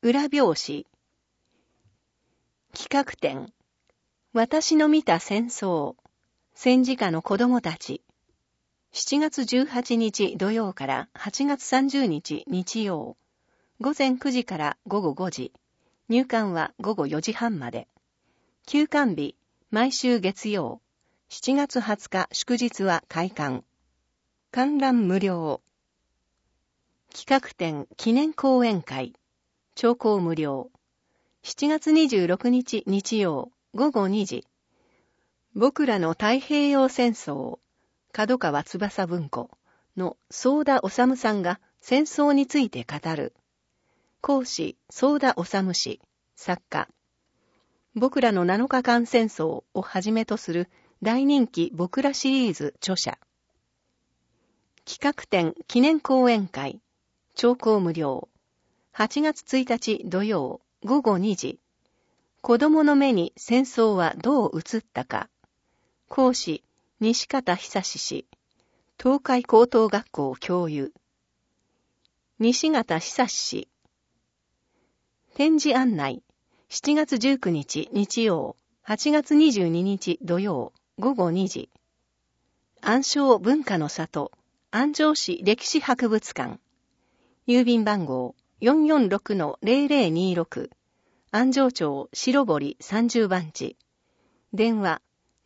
裏表紙。企画展。私の見た戦争。戦時下の子供たち。7月18日土曜から8月30日日曜。午前9時から午後5時。入館は午後4時半まで。休館日、毎週月曜。7月20日祝日は開館。観覧無料。企画展記念講演会。聴講無料。7月26日日曜午後2時。僕らの太平洋戦争、角川翼文庫の宗田治さんが戦争について語る。講師、宗田治氏、作家。僕らの7日間戦争をはじめとする大人気僕らシリーズ著者。企画展記念講演会、聴講無料。8月1日土曜午後2時。子供の目に戦争はどう映ったか。講師、西方久氏。東海高等学校教諭。西方久氏。展示案内。7月19日日曜、8月22日土曜午後2時。安昌文化の里、安城市歴史博物館。郵便番号 446-0026。安城町白堀30番地。電話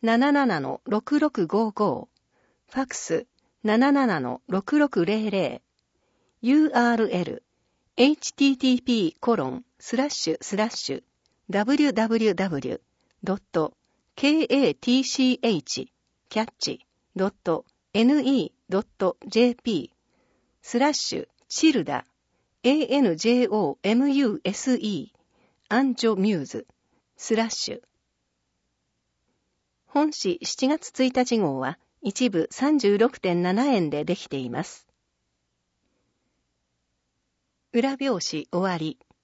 77-6655。ファックス 77-6600。URL http://www.catch.ne.jp /childa ANJOMUSE アンジョミューズ/本誌7月1日号は一部 36.7 円でできています。裏表紙終わり。